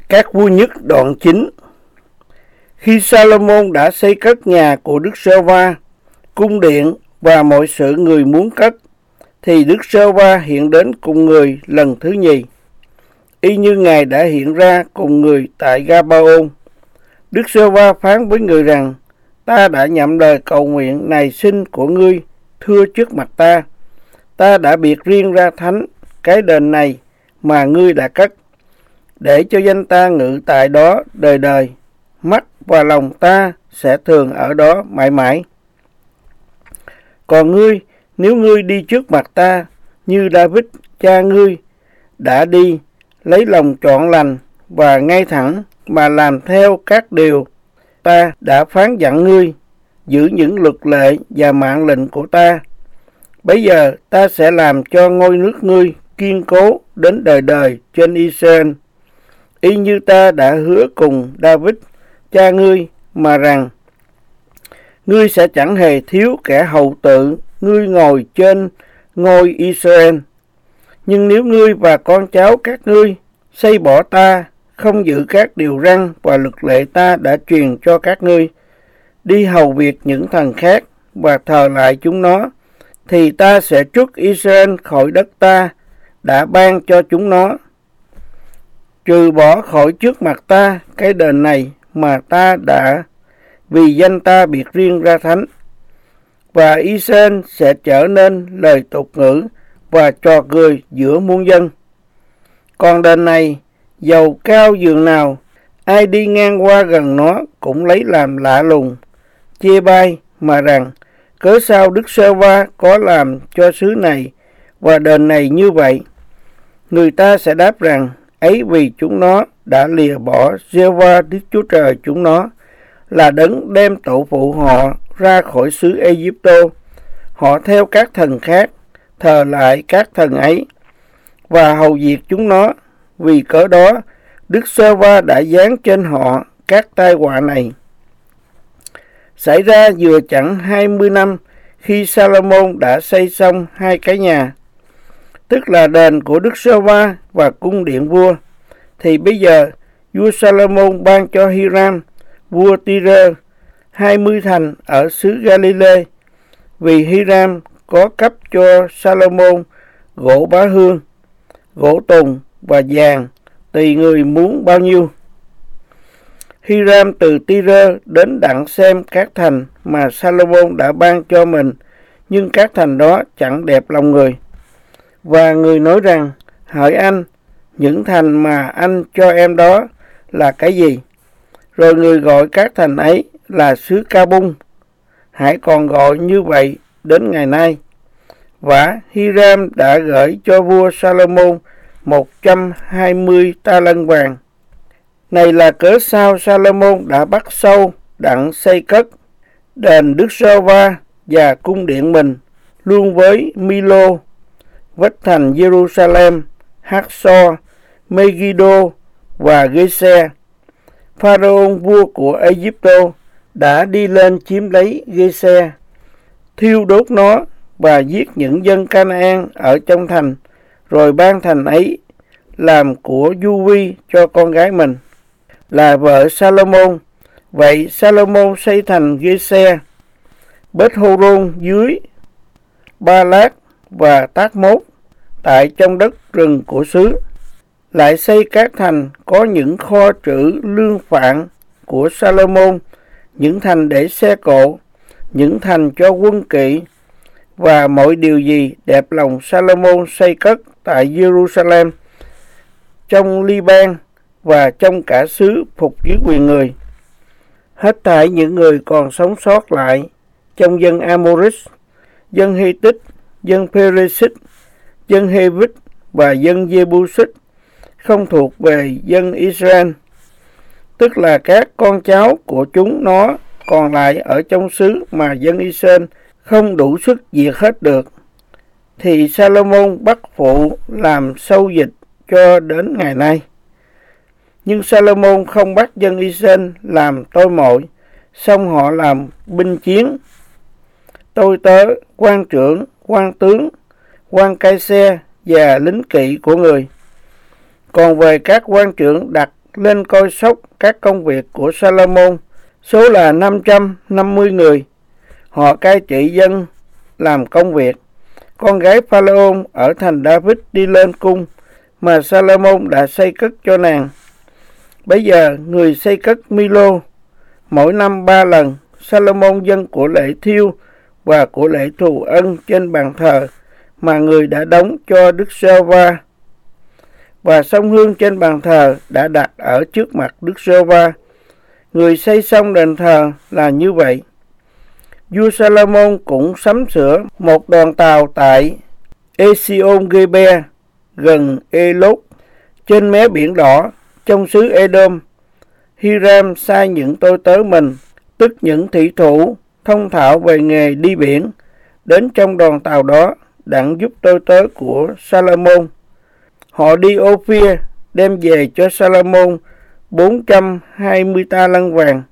Các vua nhất đoạn 9. Khi Salomon đã xây cất nhà của Đức Giê-hô-va, cung điện và mọi sự người muốn cất, thì Đức Giê-hô-va hiện đến cùng người lần thứ nhì, y như Ngài đã hiện ra cùng người tại Ga-ba-ôn. Đức Giê-hô-va phán với người rằng: Ta đã nhậm lời cầu nguyện nài xin của ngươi thưa trước mặt ta. Ta đã biệt riêng ra thánh cái đền này mà ngươi đã cất, để cho danh ta ngự tại đó đời đời. Mắt và lòng ta sẽ thường ở đó mãi mãi. Còn ngươi, nếu ngươi đi trước mặt ta như David cha ngươi đã đi, lấy lòng trọn lành và ngay thẳng mà làm theo các điều ta đã phán dặn ngươi, giữ những luật lệ và mạng lệnh của ta, bấy giờ ta sẽ làm cho ngôi nước ngươi kiên cố đến đời đời trên Israel, y như ta đã hứa cùng David cha ngươi, mà rằng: Ngươi sẽ chẳng hề thiếu kẻ hầu tự ngươi ngồi trên ngôi Israel. Nhưng nếu ngươi và con cháu các ngươi xây bỏ ta, không giữ các điều răn và luật lệ ta đã truyền cho các ngươi, đi hầu việc những thần khác và thờ lại chúng nó, thì ta sẽ trút Israel khỏi đất ta đã ban cho chúng nó, trừ bỏ khỏi trước mặt ta cái đền này mà ta đã vì danh ta biệt riêng ra thánh, và Israel sẽ trở nên lời tục ngữ và trò cười giữa muôn dân. Còn đền này, dầu cao giường nào, ai đi ngang qua gần nó cũng lấy làm lạ lùng, chê bai mà rằng: Cớ sao Đức Giê-hô-va có làm cho xứ này và đền này như vậy? Người ta sẽ đáp rằng: Ấy vì chúng nó đã lìa bỏ Giê-hô-va Đức Chúa Trời chúng nó, là đấng đem tổ phụ họ ra khỏi xứ Ê-díp-tô. Họ theo các thần khác, thờ lại các thần ấy và hầu việc chúng nó. Vì cớ đó, Đức Giê-hô-va đã giáng trên họ các tai họa này. Xảy ra vừa chẳng 20 năm khi Salomon đã xây xong hai cái nhà, tức là đền của Đức Giê-hô-va và cung điện vua, thì bây giờ vua Salomon ban cho Hiram vua Tyre 20 thành ở xứ Ga-li-lê, vì Hiram có cấp cho Salomon gỗ bá hương, gỗ tùng và vàng, tùy người muốn bao nhiêu. Hiram từ Tyre đến đặng xem các thành mà Salomon đã ban cho mình, nhưng các thành đó chẳng đẹp lòng người. Và người nói rằng: Hỡi anh, những thành mà anh cho em đó là cái gì? Rồi người gọi các thành ấy là xứ Ca-bung. Hãy còn gọi như vậy đến ngày nay. Và Hiram đã gửi cho vua Salomon 120 ta lân vàng. Này là cớ sao Salomon đã bắt sâu đặng xây cất đền Đức Giê-hô-va và cung điện mình, luôn với Milo, vách thành Jerusalem, Hát-so, Megiddo và Gê-se. Pharaon vua của Ê-díp-tô đã đi lên chiếm lấy Gê-se, thiêu đốt nó và giết những dân Ca-na-an ở trong thành, rồi ban thành ấy làm của Du-vi cho con gái mình, là vợ Salomon. Vậy Salomon xây thành Gê-se, Beth-hô-rôn dưới Ba-lát và Tát-mốt tại trong đất rừng của xứ. Lại xây các thành có những kho trữ lương phạn của Salomon, những thành để xe cộ, những thành cho quân kỵ, và mọi điều gì đẹp lòng Salomon xây cất tại Jerusalem, trong Li-ban và trong cả xứ phục dưới quyền người. Hết thảy những người còn sống sót lại trong dân Amorit, dân Hi-tích, dân Pê-rê-xít, dân Hê-vít và dân Giê-bu-xít, không thuộc về dân Israel, tức là các con cháu của chúng nó còn lại ở trong xứ mà dân Israel không đủ sức diệt hết được, thì Salomon bắt phụ làm sâu dịch cho đến ngày nay. Nhưng Salomon không bắt dân Israel làm tôi mội, xong họ làm binh chiến, tôi tớ, quan trưởng, quan tướng, quan cai xe và lính kỵ của người. Còn về các quan trưởng đặt lên coi sóc các công việc của Salomon, số là 550 người. Họ cai trị dân làm công việc. Con gái Pharaon ở thành David đi lên cung mà Salomon đã xây cất cho nàng. Bây giờ người xây cất Milo, mỗi năm 3 lần. Salomon dâng của lễ thiêu và của lễ thù ân trên bàn thờ mà người đã đóng cho Đức Giê-hô-va, và sông hương trên bàn thờ đã đặt ở trước mặt Đức Giê-hô-va. Người xây xong đền thờ là như vậy. Vua Salomon cũng sắm sửa một đoàn tàu tại Esion-geber gần Elot trên mé biển đỏ trong xứ Edom. Hiram sai những tôi tớ mình, tức những thủy thủ thông thạo về nghề đi biển, đến trong đoàn tàu đó đặng giúp tôi tớ của Salomon. Họ đi Ophir đem về cho Salomon 420 ta lân vàng,